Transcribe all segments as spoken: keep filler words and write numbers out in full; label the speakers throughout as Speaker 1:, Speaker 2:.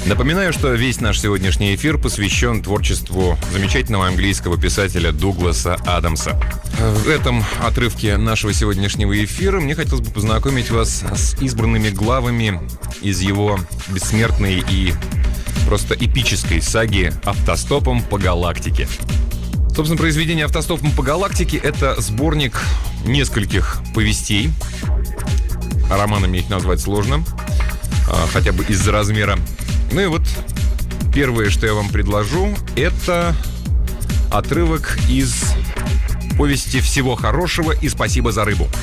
Speaker 1: Напоминаю, что весь наш сегодняшний эфир посвящен творчеству замечательного английского писателя Дугласа Адамса. В этом отрывке нашего сегодняшнего эфира мне хотелось бы познакомить вас с избранными главами из его бессмертной и просто эпической саги «Автостопом по галактике». Собственно, произведение «Автостопом по галактике» — это сборник нескольких повестей. Романами их назвать сложно, хотя бы из-за размера. Ну и вот первое, что я вам предложу, это отрывок из повести «Всего хорошего и спасибо за рыбу».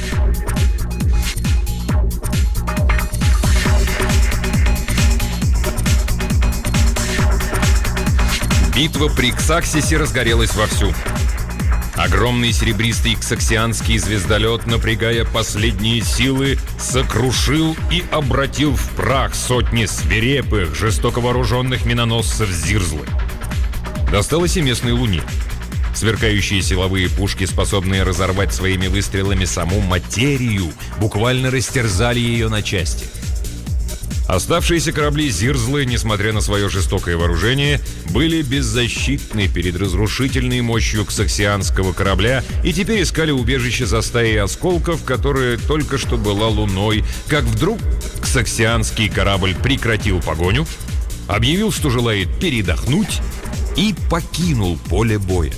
Speaker 1: Битва при Ксаксисе разгорелась вовсю. Огромный серебристый ксаксианский звездолет, напрягая последние силы, сокрушил и обратил в прах сотни свирепых, жестоко вооруженных миноносцев Зирзлы. Досталось и местной Луне. Сверкающие силовые пушки, способные разорвать своими выстрелами саму материю, буквально растерзали ее на части. Оставшиеся корабли Зирзлы, несмотря на свое жестокое вооружение, были беззащитны перед разрушительной мощью ксаксианского корабля и теперь искали убежище за стаей осколков, которая только что была Луной, как вдруг ксаксианский корабль прекратил погоню, объявил, что желает передохнуть, и покинул поле боя.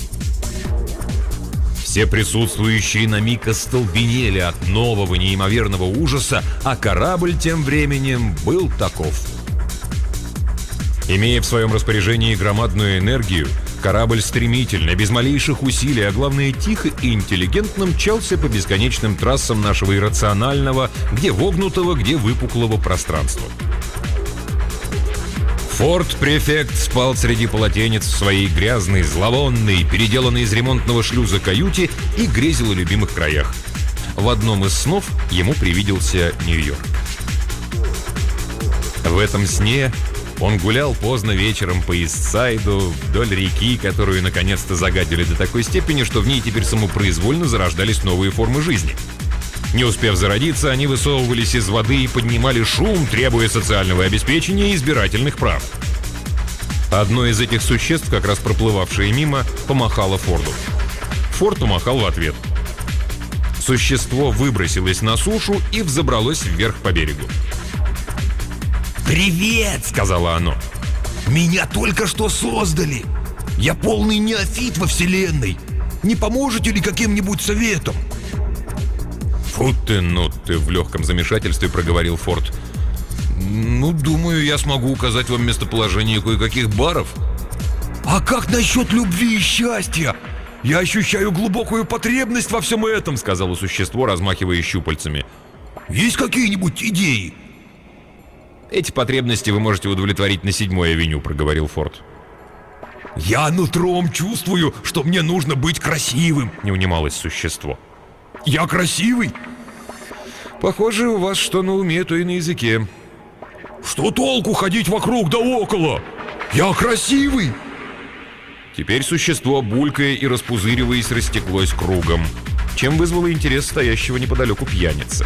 Speaker 1: Все присутствующие на миг остолбенели от нового неимоверного ужаса, а корабль тем временем был таков. Имея в своем распоряжении громадную энергию, корабль стремительно, без малейших усилий, а главное тихо и интеллигентно мчался по бесконечным трассам нашего иррационального, где вогнутого, где выпуклого пространства. Форт-префект спал среди полотенец в своей грязной, зловонной, переделанной из ремонтного шлюза каюте и грезил о любимых краях. В одном из снов ему привиделся Нью-Йорк. В этом сне он гулял поздно вечером по Ист-Сайду, вдоль реки, которую наконец-то загадили до такой степени, что в ней теперь самопроизвольно зарождались новые формы жизни. Не успев зародиться, они высовывались из воды и поднимали шум, требуя социального обеспечения и избирательных прав. Одно из этих существ, как раз проплывавшее мимо, помахало Форду. Форд помахал в ответ. Существо выбросилось на сушу и взобралось вверх по берегу.
Speaker 2: «Привет!» — сказала оно. «Меня только что создали! Я полный неофит во вселенной! Не поможете ли каким-нибудь советом?»
Speaker 1: «Фу ты, ну ты!» — в легком замешательстве проговорил Форд. «Ну, думаю, я смогу указать вам местоположение кое-каких баров».
Speaker 2: «А как насчет любви и счастья? Я ощущаю глубокую потребность во всем этом», —
Speaker 1: сказало существо, размахивая щупальцами.
Speaker 2: «Есть какие-нибудь идеи?»
Speaker 1: «Эти потребности вы можете удовлетворить на седьмой авеню», — проговорил Форд.
Speaker 2: «Я нутром чувствую, что мне нужно быть красивым», —
Speaker 1: не унималось существо.
Speaker 2: «Я красивый?»
Speaker 1: «Похоже, у вас что на уме, то и на языке».
Speaker 2: «Что толку ходить вокруг да около? Я красивый!»
Speaker 1: Теперь существо, булькая и распузыриваясь, растеклось кругом, чем вызвало интерес стоящего неподалеку пьяницы.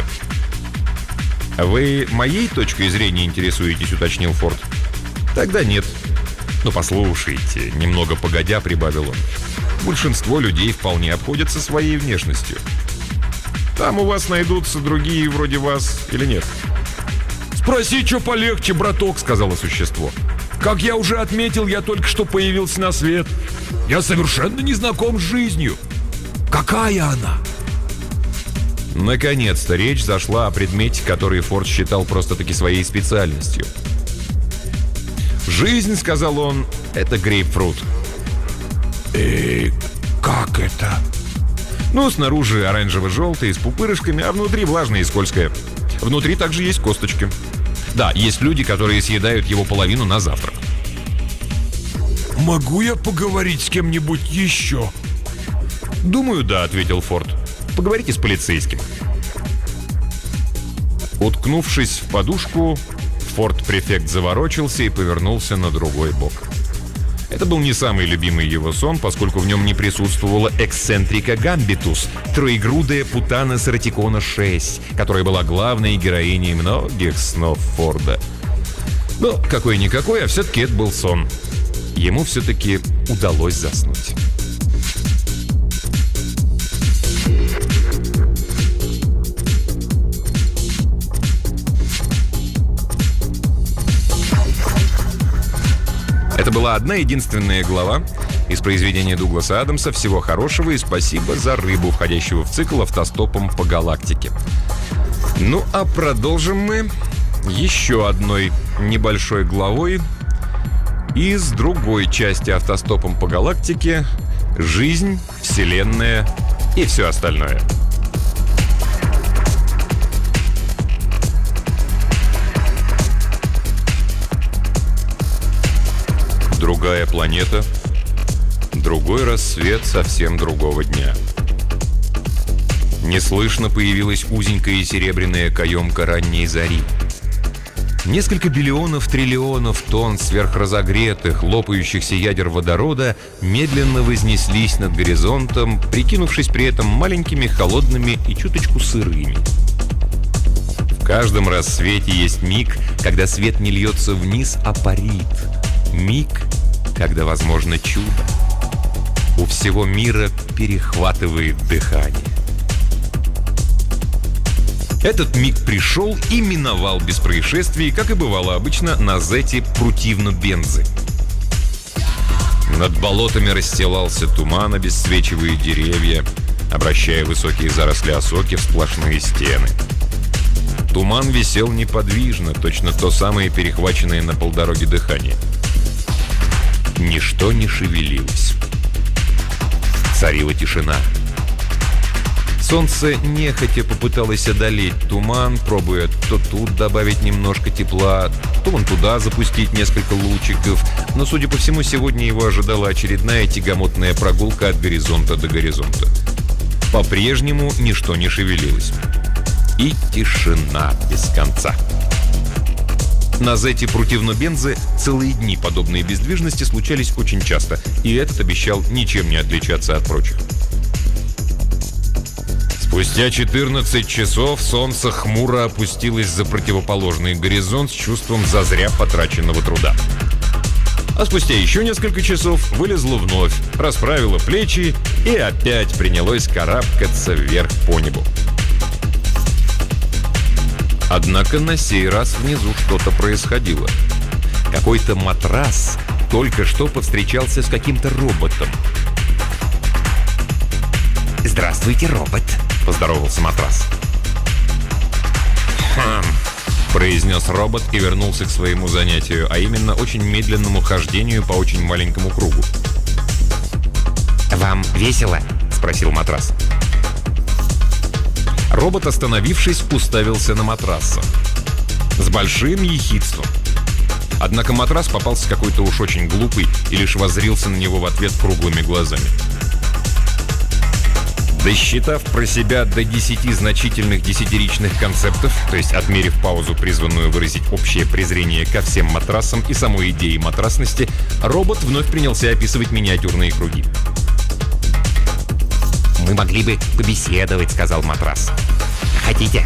Speaker 1: «Вы моей точкой зрения интересуетесь?» — уточнил Форд. «Тогда нет». «Ну, послушайте», — немного погодя прибавил он. «Большинство людей вполне обходятся своей внешностью. Там у вас найдутся другие вроде вас или нет?»
Speaker 2: «Спроси, что полегче, браток», — сказало существо. «Как я уже отметил, я только что появился на свет. Я совершенно не знаком с жизнью. Какая она?»
Speaker 1: Наконец-то речь зашла о предмете, который Форд считал просто-таки своей специальностью. «Жизнь, — сказал он, — это грейпфрут».
Speaker 2: «И как это?»
Speaker 1: Ну, снаружи оранжево-желтые, с пупырышками, а внутри влажное и скользкое. Внутри также есть косточки. Да, есть люди, которые съедают его половину на завтрак.
Speaker 2: «Могу я поговорить с кем-нибудь еще?»
Speaker 1: «Думаю, да», — ответил Форд. «Поговорите с полицейским». Уткнувшись в подушку, Форт-префект заворочился и повернулся на другой бок. Это был не самый любимый его сон, поскольку в нем не присутствовала эксцентрика Гамбитус, троегрудая путана Саратикона шесть, которая была главной героиней многих снов Форда. Но какой-никакой, а все-таки это был сон. Ему все-таки удалось заснуть. Это была одна единственная глава из произведения Дугласа Адамса. Всего хорошего и спасибо за рыбу, входящего в цикл «Автостопом по галактике». Ну а продолжим мы еще одной небольшой главой из другой части «Автостопом по галактике» «Жизнь, Вселенная и все остальное». Другая планета, другой рассвет совсем другого дня. Неслышно появилась узенькая и серебряная каемка ранней зари. Несколько биллионов триллионов тонн сверхразогретых, лопающихся ядер водорода медленно вознеслись над горизонтом, прикинувшись при этом маленькими, холодными и чуточку сырыми. В каждом рассвете есть миг, когда свет не льется вниз, а парит. Миг, когда возможно чудо. У всего мира перехватывает дыхание. Этот миг пришел и миновал без происшествий, как и бывало обычно на зете Прутивно-Бензы. Над болотами расстилался туман, обесцвечивая деревья, обращая высокие заросли осоки в сплошные стены. Туман висел неподвижно, точно то самое перехваченное на полдороге дыхание. Ничто не шевелилось. Царила тишина. Солнце нехотя попыталось одолеть туман, пробуя то тут добавить немножко тепла, то вон туда запустить несколько лучиков. Но, судя по всему, сегодня его ожидала очередная тягомотная прогулка от горизонта до горизонта. По-прежнему ничто не шевелилось. И тишина без конца. На зете Прутивно-Бензы целые дни подобные бездвижности случались очень часто, и этот обещал ничем не отличаться от прочих. Спустя четырнадцать часов солнце хмуро опустилось за противоположный горизонт с чувством зазря потраченного труда. А спустя еще несколько часов вылезло вновь, расправило плечи и опять принялось карабкаться вверх по небу. Однако на сей раз внизу что-то происходило. Какой-то матрас только что повстречался с каким-то роботом. «Здравствуйте, робот», — поздоровался матрас. «Хм», — произнес робот и вернулся к своему занятию, а именно очень медленному хождению по очень маленькому кругу. «Вам весело?» — спросил матрас. Робот, остановившись, уставился на матраса с большим ехидством. Однако матрас попался какой-то уж очень глупый и лишь воззрился на него в ответ круглыми глазами. Досчитав про себя до десяти значительных десятиричных концептов, то есть отмерив паузу, призванную выразить общее презрение ко всем матрасам и самой идее матрасности, робот вновь принялся описывать миниатюрные круги. «Мы могли бы побеседовать», — сказал матрас. «Хотите?»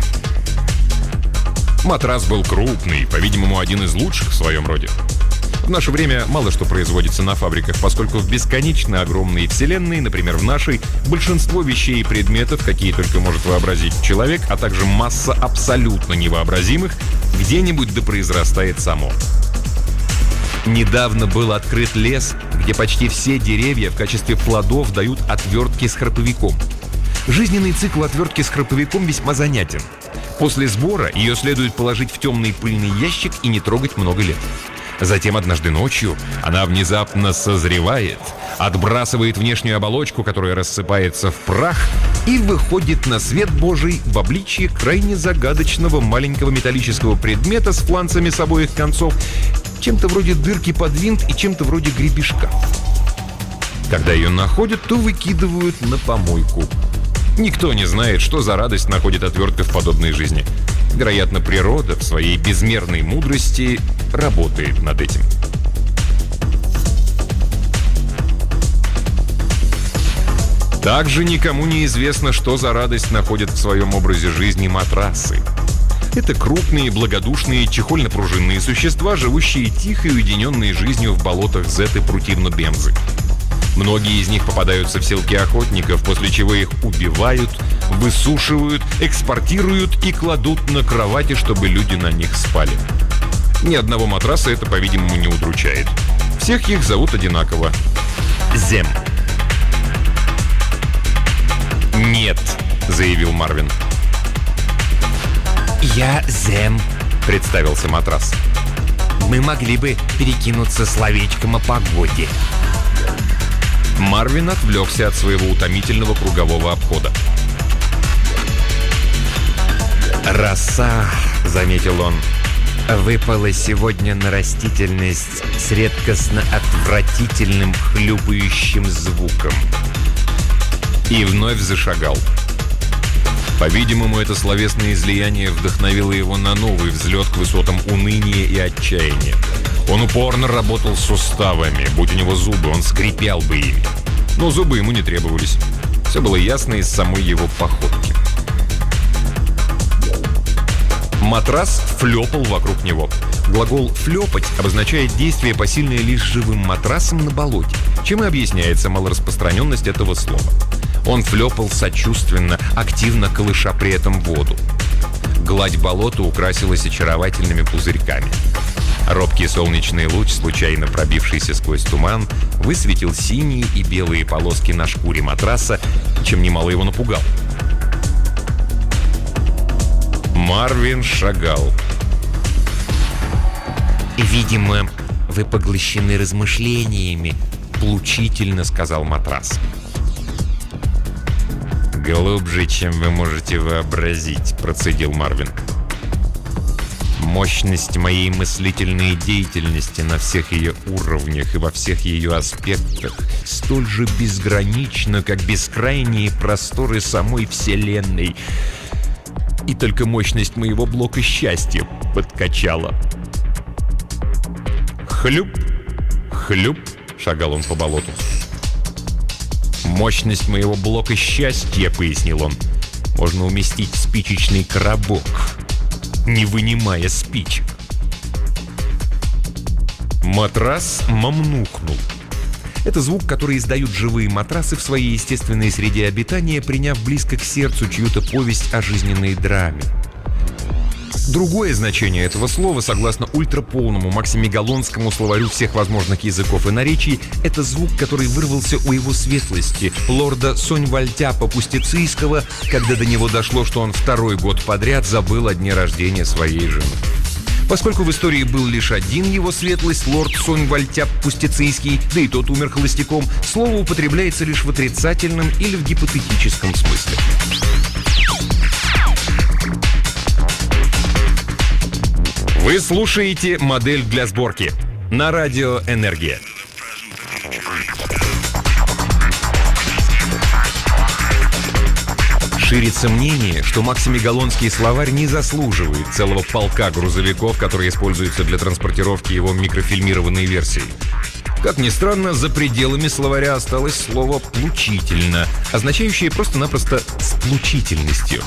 Speaker 1: Матрас был крупный, по-видимому, один из лучших в своем роде. В наше время мало что производится на фабриках, поскольку в бесконечно огромные вселенные, например, в нашей, большинство вещей и предметов, какие только может вообразить человек, а также масса абсолютно невообразимых, где-нибудь да произрастает само. Недавно был открыт лес, где почти все деревья в качестве плодов дают отвертки с храповиком. Жизненный цикл отвертки с храповиком весьма занятен. После сбора ее следует положить в темный пыльный ящик и не трогать много лет. Затем однажды ночью она внезапно созревает, отбрасывает внешнюю оболочку, которая рассыпается в прах, и выходит на свет Божий в обличье крайне загадочного маленького металлического предмета с фланцами с обоих концов, чем-то вроде дырки под винт и чем-то вроде гребешка. Когда ее находят, то выкидывают на помойку. Никто не знает, что за радость находит отвертка в подобной жизни. Вероятно, природа в своей безмерной мудрости работает над этим. Также никому не известно, что за радость находят в своем образе жизни матрасы. Это крупные, благодушные, чехольно-пружинные существа, живущие тихой, уединенной жизнью в болотах Зеты Прутивно-Бензы. Многие из них попадаются в селки охотников, после чего их убивают, высушивают, экспортируют и кладут на кровати, чтобы люди на них спали. Ни одного матраса это, по-видимому, не удручает. Всех их зовут одинаково — Зем. «Нет», — заявил Марвин.
Speaker 3: «Я Зем», —
Speaker 1: представился матрас.
Speaker 3: «Мы могли бы перекинуться словечком о погоде».
Speaker 1: Марвин отвлекся от своего утомительного кругового обхода.
Speaker 3: «Роса», — заметил он, — «выпала сегодня на растительность с редкостно отвратительным хлюпающим звуком».
Speaker 1: И вновь зашагал. По-видимому, это словесное излияние вдохновило его на новый взлет к высотам уныния и отчаяния. Он упорно работал с суставами. Будь у него зубы, он скрипел бы ими. Но зубы ему не требовались. Все было ясно из самой его походки. Матрас флёпал вокруг него. Глагол «флёпать» обозначает действие, посильное лишь живым матрасом на болоте, чем и объясняется малораспространенность этого слова. Он флёпал сочувственно, активно колыша при этом воду. Гладь болота украсилась очаровательными пузырьками. Робкий солнечный луч, случайно пробившийся сквозь туман, высветил синие и белые полоски на шкуре матраса, чем немало его напугал. Марвин шагал.
Speaker 3: «Видимо, вы поглощены размышлениями», — поучительно сказал матрас.
Speaker 1: «Глубже, чем вы можете вообразить», — процедил Марвин. «Мощность моей мыслительной деятельности на всех ее уровнях и во всех ее аспектах столь же безгранична, как бескрайние просторы самой Вселенной. И только мощность моего блока счастья подкачала». «Хлюп, хлюп», — шагал он по болоту. «Мощность моего блока счастья», — пояснил он, — «можно уместить в спичечный коробок, не вынимая спичек». Матрас мамнухнул. Это звук, который издают живые матрасы в своей естественной среде обитания, приняв близко к сердцу чью-то повесть о жизненной драме. Другое значение этого слова, согласно ультраполному максимегалонскому словарю всех возможных языков и наречий, это звук, который вырвался у его светлости, лорда Соньвальтяпа-Пустицийского, когда до него дошло, что он второй год подряд забыл о дне рождения своей жены. Поскольку в истории был лишь один его светлость, лорд Соньвальтяп-Пустицийский, да и тот умер холостяком, слово употребляется лишь в отрицательном или в гипотетическом смысле. Вы слушаете «Модель для сборки» на радио «Энергия». Ширится мнение, что максимегалонский словарь не заслуживает целого полка грузовиков, которые используются для транспортировки его микрофильмированной версии. Как ни странно, за пределами словаря осталось слово «плучительно», означающее просто-напросто «сплучительностью».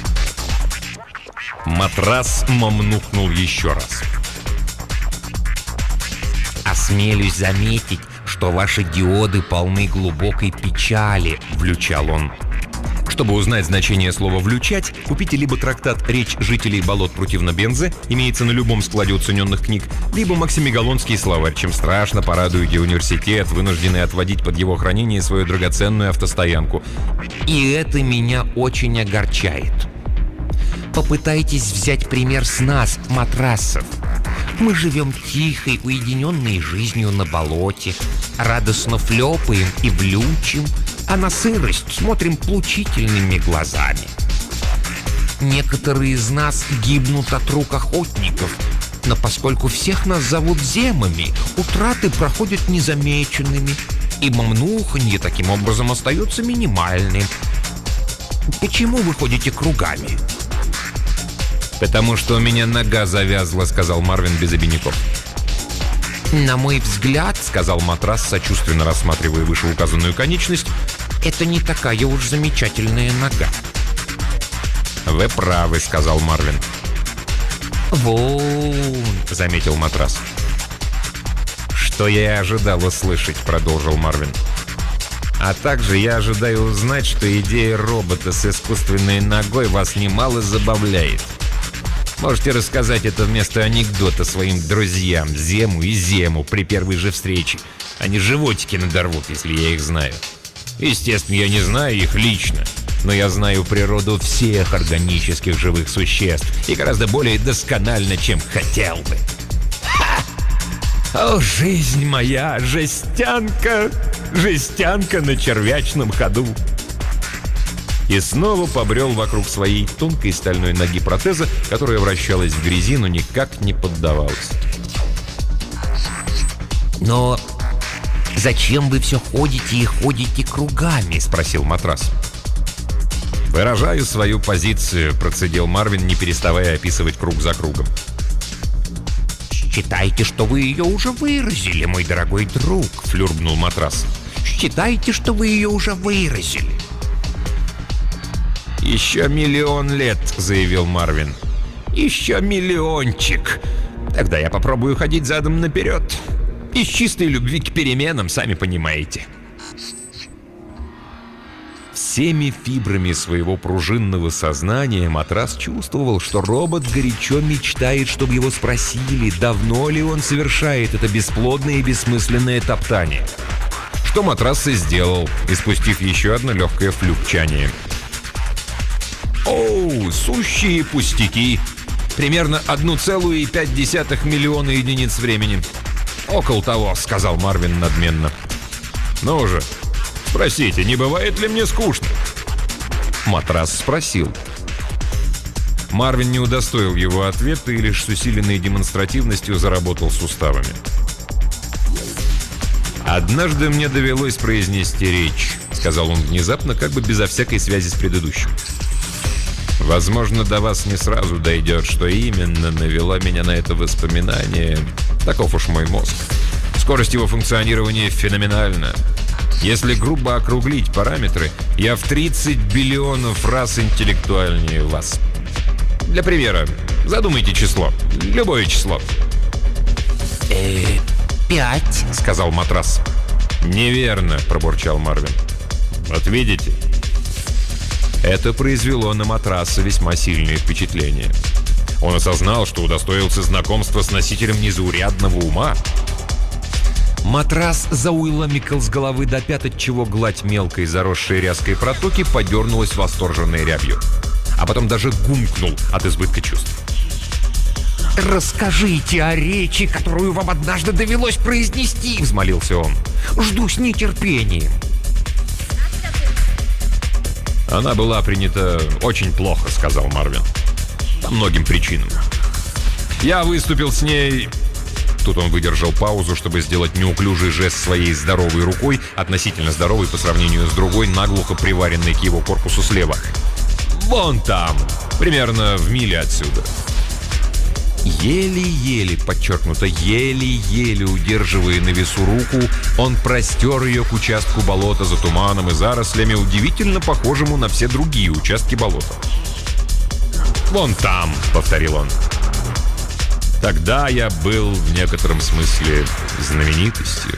Speaker 1: Матрас мамнухнул еще раз.
Speaker 3: «Осмелюсь заметить, что ваши диоды полны глубокой печали», — влючал он.
Speaker 1: Чтобы узнать значение слова «влючать», купите либо трактат «Речь жителей болот Прутивно-Бензы», имеется на любом складе уцененных книг, либо максимегалонский словарь, чем страшно порадуете университет, вынужденный отводить под его хранение свою драгоценную автостоянку.
Speaker 3: «И это меня очень огорчает. Попытайтесь взять пример с нас, матрасов. Мы живем тихой, уединенной жизнью на болоте, радостно флёпаем и влючим, а на сырость смотрим плучительными глазами. Некоторые из нас гибнут от рук охотников, но поскольку всех нас зовут земами, утраты проходят незамеченными, и мамнуханье таким образом остается минимальным. Почему вы ходите кругами?»
Speaker 1: «Потому что у меня нога завязла», — сказал Марвин без обиняков.
Speaker 3: «На мой взгляд,
Speaker 1: — сказал матрас, сочувственно рассматривая вышеуказанную конечность,
Speaker 3: — это не такая уж замечательная нога».
Speaker 1: «Вы правы», — сказал Марвин.
Speaker 3: «Вон», — заметил матрас. «Что я и ожидал услышать», — продолжил Марвин. «А также я ожидаю узнать, что идея робота с искусственной ногой вас немало забавляет. Можете рассказать это вместо анекдота своим друзьям Зему и Зему при первой же встрече. Они животики надорвут, если я их знаю. Естественно, я не знаю их лично, но я знаю природу всех органических живых существ и гораздо более досконально, чем хотел бы. Ха! О, жизнь моя, жестянка, жестянка на червячном ходу!» И снова побрел вокруг своей тонкой стальной ноги протеза, которая вращалась в грязи, но никак не поддавалась. «Но зачем вы все ходите и ходите кругами?» — спросил матрас.
Speaker 1: «Выражаю свою позицию», — процедил Марвин, не переставая описывать круг за кругом.
Speaker 3: «Считайте, что вы ее уже выразили, мой дорогой друг», — флюрбнул матрас. «Считайте, что вы ее уже выразили».
Speaker 1: «Еще миллион лет», — заявил Марвин. «Еще миллиончик. Тогда я попробую ходить задом наперед. Из чистой любви к переменам, сами понимаете».
Speaker 2: Всеми фибрами своего пружинного сознания матрас чувствовал, что робот горячо мечтает, чтобы его спросили, давно ли он совершает это бесплодное и бессмысленное топтание.
Speaker 1: Что матрас и сделал, испустив еще одно легкое флюкчание. «Оу, сущие пустяки! Примерно одна целая пять десятых миллиона единиц времени». «Около того», — сказал Марвин надменно. «Ну же, спросите, не бывает ли мне скучно?»
Speaker 2: Матрас спросил.
Speaker 1: Марвин не удостоил его ответа и лишь с усиленной демонстративностью заработал суставами. «Однажды мне довелось произнести речь», — сказал он внезапно, как бы безо всякой связи с предыдущим. «Возможно, до вас не сразу дойдет, что именно навело меня на это воспоминание. Таков уж мой мозг. Скорость его функционирования феноменальна. Если грубо округлить параметры, я в тридцать биллионов раз интеллектуальнее вас. Для примера, задумайте число. Любое число».
Speaker 3: «Э, пять», — сказал матрас.
Speaker 1: «Неверно», — пробурчал Марвин. «Вот видите?» Это произвело на матраса весьма сильное впечатление. Он осознал, что удостоился знакомства с носителем незаурядного ума.
Speaker 2: Матрас зауиламикал с головы до пят, отчего гладь мелкой, заросшей ряской протоки подернулась восторженной рябью. А потом даже гумкнул от избытка чувств.
Speaker 3: «Расскажите о речи, которую вам однажды довелось произнести», — взмолился он. «Жду с нетерпением».
Speaker 1: «Она была принята очень плохо», — сказал Марвин. «По многим причинам. Я выступил с ней...» Тут он выдержал паузу, чтобы сделать неуклюжий жест своей здоровой рукой, относительно здоровой по сравнению с другой, наглухо приваренной к его корпусу слева. «Вон там, примерно в миле отсюда».
Speaker 2: Еле-еле, подчеркнуто, еле-еле удерживая на весу руку, он простер ее к участку болота за туманом и зарослями, удивительно похожему на все другие участки болота.
Speaker 1: «Вон там», — повторил он. «Тогда я был в некотором смысле знаменитостью».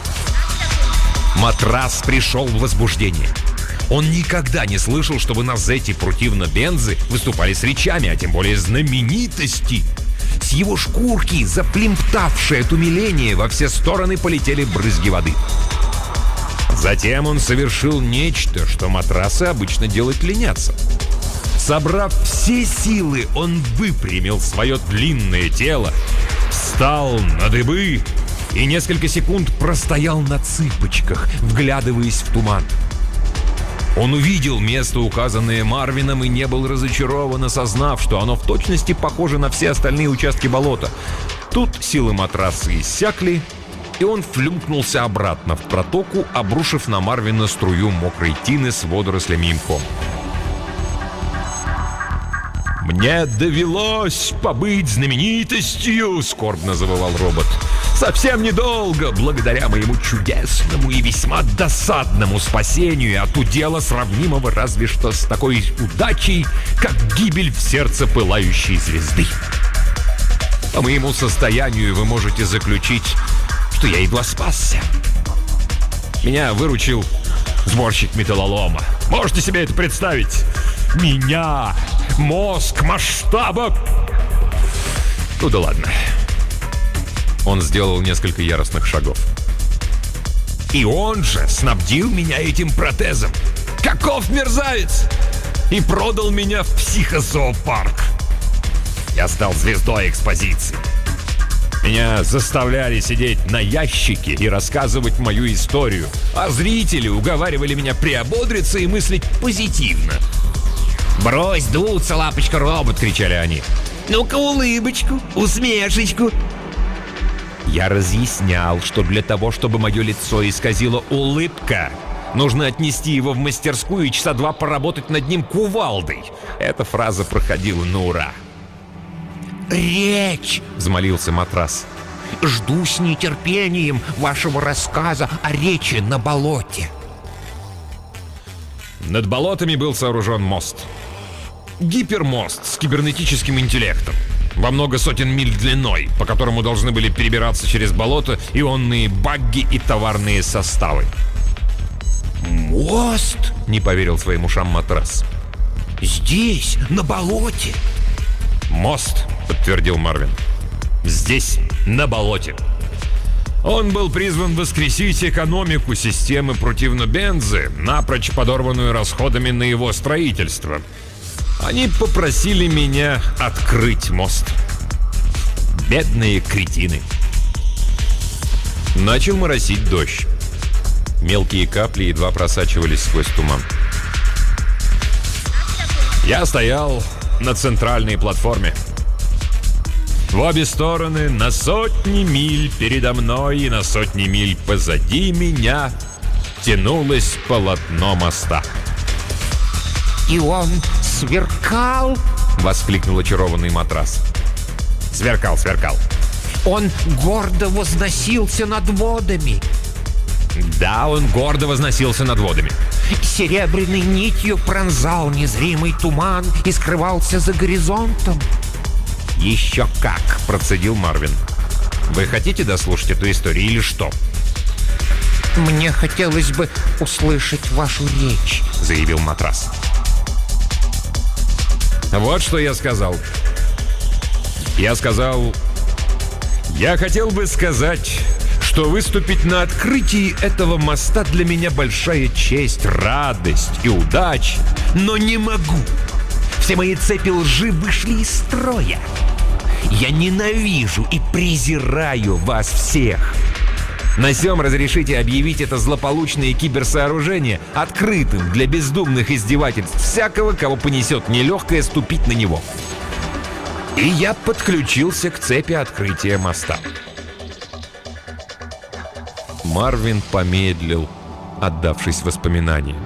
Speaker 2: Матрас пришел в возбуждение. Он никогда не слышал, чтобы на Зете противно-бензы выступали с речами, а тем более знаменитости. С его шкурки, заплемптавшее от умиления, во все стороны полетели брызги воды.
Speaker 1: Затем он совершил нечто, что матрасы обычно делать ленятся.
Speaker 2: Собрав все силы, он выпрямил свое длинное тело, встал на дыбы и несколько секунд простоял на цыпочках, вглядываясь в туман. Он увидел место, указанное Марвином, и не был разочарован, осознав, что оно в точности похоже на все остальные участки болота. Тут силы матраса иссякли, и он флюмкнулся обратно в протоку, обрушив на Марвина струю мокрой тины с водорослями и мхом.
Speaker 1: «Мне довелось побыть знаменитостью», — скорбно завывал робот. «Совсем недолго, благодаря моему чудесному и весьма досадному спасению от удела, сравнимого разве что с такой удачей, как гибель в сердце пылающей звезды».
Speaker 2: По моему состоянию вы можете заключить, что я едва спасся. Меня выручил сборщик металлолома. Можете себе это представить? Меня! Мозг масштаба! Ну да ладно. Он сделал несколько яростных шагов. И он же снабдил меня этим протезом. Каков мерзавец! И продал меня в психозоопарк. Я стал звездой экспозиции. Меня заставляли сидеть на ящике и рассказывать мою историю, а зрители уговаривали меня приободриться и мыслить позитивно. «Брось дуться, лапочка-робот!» — кричали они. «Ну-ка улыбочку, усмешечку!» Я разъяснял, что для того, чтобы мое лицо исказила улыбка, нужно отнести его в мастерскую и часа два поработать над ним кувалдой. Эта фраза проходила на ура.
Speaker 3: Речь!
Speaker 2: — взмолился Матрас.
Speaker 3: Жду с нетерпением вашего рассказа о речи на болоте.
Speaker 2: Над болотами был сооружен мост. Гипермост с кибернетическим интеллектом, во много сотен миль длиной, по которому должны были перебираться через болото ионные багги и товарные составы.
Speaker 3: Мост?
Speaker 2: — не поверил своим ушам Матрас.
Speaker 3: Здесь, на болоте?
Speaker 2: «Мост», — подтвердил Марвин. «Здесь, на болоте». Он был призван воскресить экономику системы противнобензы, напрочь подорванную расходами на его строительство. Они попросили меня открыть мост. Бедные кретины. Начал моросить дождь. Мелкие капли едва просачивались сквозь туман. Я стоял на центральной платформе. В обе стороны, на сотни миль передо мной и на сотни миль позади меня, тянулось полотно моста.
Speaker 3: И он сверкал?
Speaker 2: — воскликнул очарованный Матрас. Сверкал, сверкал.
Speaker 3: Он гордо возносился над водами.
Speaker 2: Да, он гордо возносился над водами.
Speaker 3: Серебряной нитью пронзал незримый туман и скрывался за горизонтом.
Speaker 2: «Еще как!» — процедил Марвин. «Вы хотите дослушать эту историю или что?»
Speaker 3: «Мне хотелось бы услышать вашу речь», —
Speaker 2: заявил Матрас. Вот что я сказал. Я сказал... Я хотел бы сказать, что выступить на открытии этого моста для меня большая честь, радость и удача. Но не могу. Все мои цепи лжи вышли из строя. Я ненавижу и презираю вас всех. На сём разрешите объявить это злополучное киберсооружение открытым для бездумных издевательств всякого, кого понесет нелегкое ступить на него. И я подключился к цепи открытия моста. Марвин помедлил, отдавшись воспоминаниям.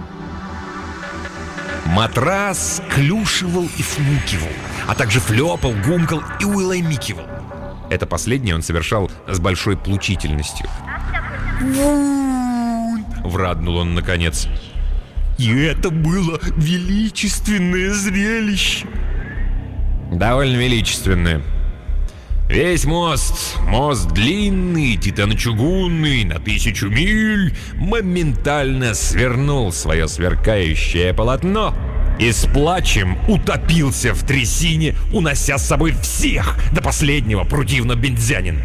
Speaker 2: Матрас клюшивал и фмукивал, а также флёпал, гумкал и уилаймикивал. Это последнее он совершал с большой плучительностью. «Вун!» — враднул он наконец. И это было величественное зрелище. Довольно величественное. Весь мост, мост длинный, титано-чугунный, на тысячу миль, моментально свернул свое сверкающее полотно и с плачем утопился в трясине, унося с собой всех до последнего противно-бензянин.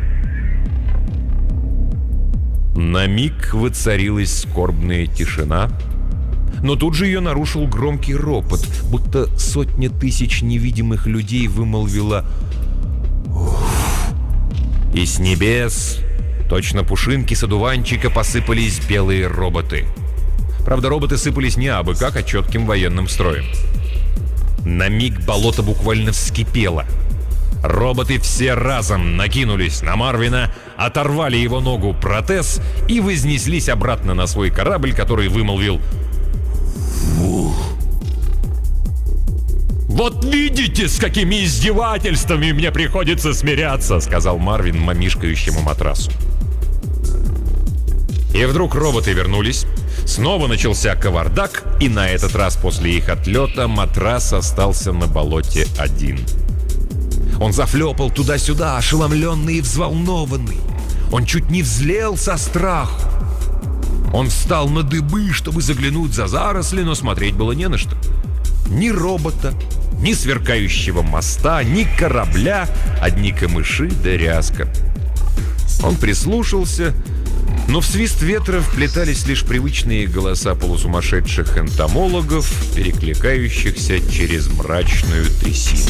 Speaker 2: На миг воцарилась скорбная тишина, но тут же ее нарушил громкий ропот, будто сотня тысяч невидимых людей вымолвила «Уф». И с небес, точно пушинки с одуванчика, посыпались белые роботы. Правда, роботы сыпались не абы как, а четким военным строем. На миг болото буквально вскипело. Роботы все разом накинулись на Марвина, оторвали его ногу протез и вознеслись обратно на свой корабль, который вымолвил «Фух». «Вот видите, с какими издевательствами мне приходится смиряться», — сказал Марвин мамишкающему Матрасу. И вдруг роботы вернулись, снова начался кавардак, и на этот раз после их отлета Матрас остался на болоте один. Он зафлепал туда-сюда, ошеломленный и взволнованный. Он чуть не взлел со страху. Он встал на дыбы, чтобы заглянуть за заросли, но смотреть было не на что. Ни робота, ни сверкающего моста, ни корабля, одни камыши да ряска. Он прислушался, но в свист ветра вплетались лишь привычные голоса полусумасшедших энтомологов, перекликающихся через мрачную трясину.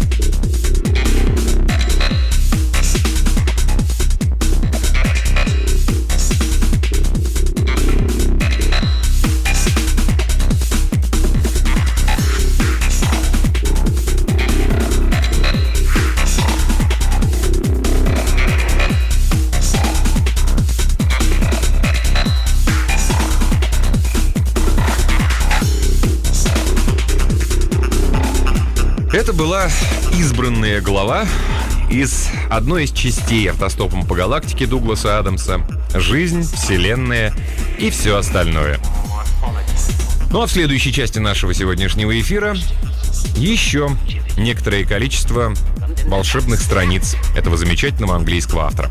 Speaker 2: Это была избранная глава из одной из частей «Автостопом по галактике» Дугласа Адамса «Жизнь, Вселенная и все остальное». Ну а в следующей части нашего сегодняшнего эфира еще некоторое количество волшебных страниц этого замечательного английского автора.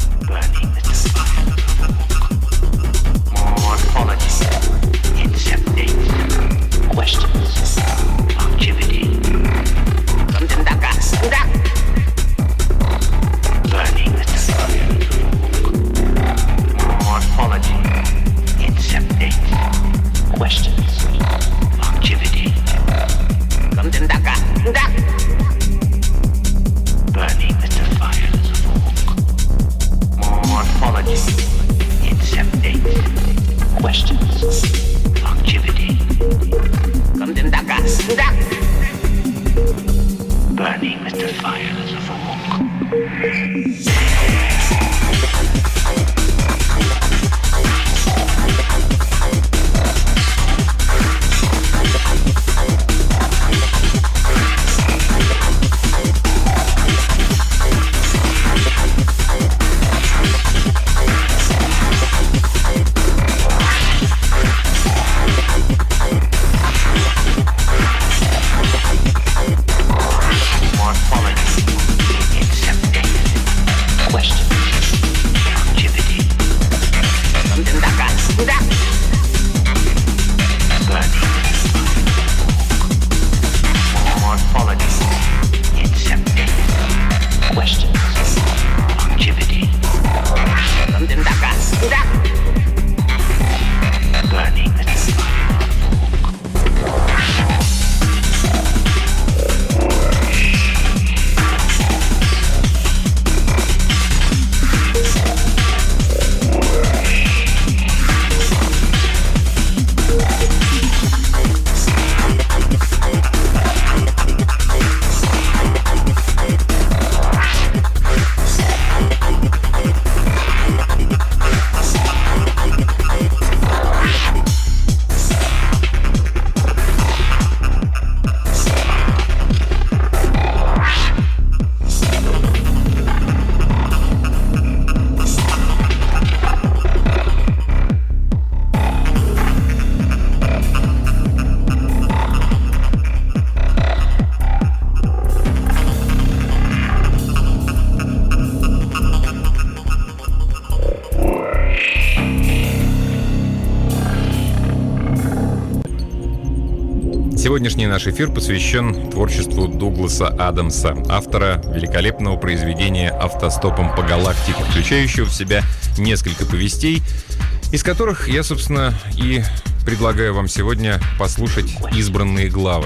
Speaker 2: Сегодняшний наш эфир посвящен творчеству Дугласа Адамса, автора великолепного произведения «Автостопом по галактике», включающего в себя несколько повестей, из которых я, собственно, и предлагаю вам сегодня послушать избранные главы.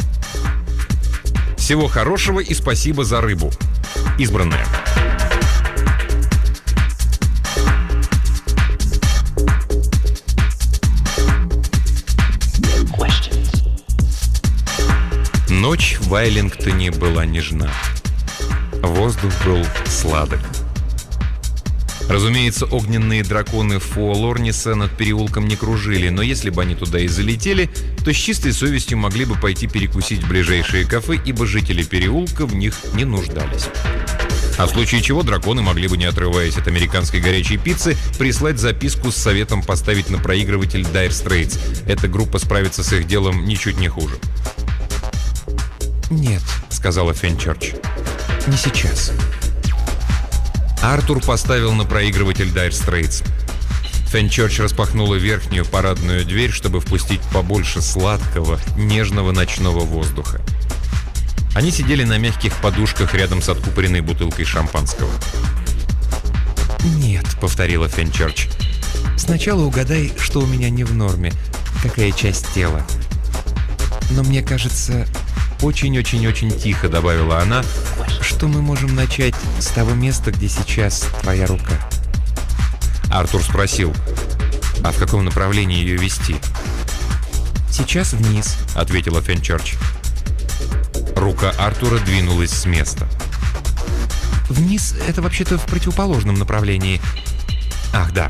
Speaker 2: Всего хорошего и спасибо за рыбу. Избранная. Ночь в Айлингтоне была нежна. Воздух был сладок. Разумеется, огненные драконы Фуолорниса над переулком не кружили, но если бы они туда и залетели, то с чистой совестью могли бы пойти перекусить в ближайшие кафе, ибо жители переулка в них не нуждались. А в случае чего драконы могли бы, не отрываясь от американской горячей пиццы, прислать записку с советом поставить на проигрыватель Dire Straits. Эта группа справится с их делом ничуть не хуже. «Нет», — сказала Фенчерч.
Speaker 3: Не сейчас.
Speaker 2: Артур поставил на проигрыватель Dire Straits. Фенчерч распахнула верхнюю парадную дверь, чтобы впустить побольше сладкого, нежного ночного воздуха. Они сидели на мягких подушках рядом с откупоренной бутылкой шампанского.
Speaker 3: «Нет», — повторила Фенчерч. «Сначала угадай, что у меня не в норме, какая часть тела. Но мне кажется, очень-очень-очень тихо», — добавила она, «что мы можем начать с того места, где сейчас твоя рука».
Speaker 2: Артур спросил, а в каком направлении ее вести?
Speaker 3: «Сейчас вниз», —
Speaker 2: ответила Фенчерч. Рука Артура двинулась с места.
Speaker 3: «Вниз — это вообще-то в противоположном направлении. Ах, да».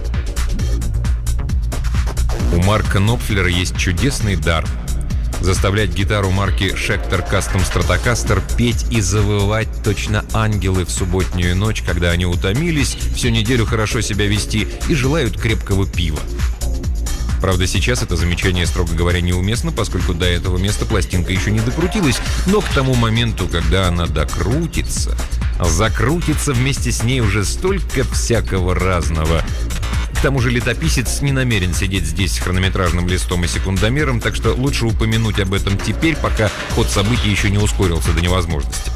Speaker 2: У Марка Нопфлера есть чудесный дар заставлять гитару марки Schecter Custom Stratocaster петь и завывать точно ангелы в субботнюю ночь, когда они утомились всю неделю хорошо себя вести и желают крепкого пива. Правда, сейчас это замечание, строго говоря, неуместно, поскольку до этого места пластинка еще не докрутилась, но к тому моменту, когда она докрутится, закрутится вместе с ней уже столько всякого разного. К тому же летописец не намерен сидеть здесь с хронометражным листом и секундомером, так что лучше упомянуть об этом теперь, пока ход событий еще не ускорился до невозможности.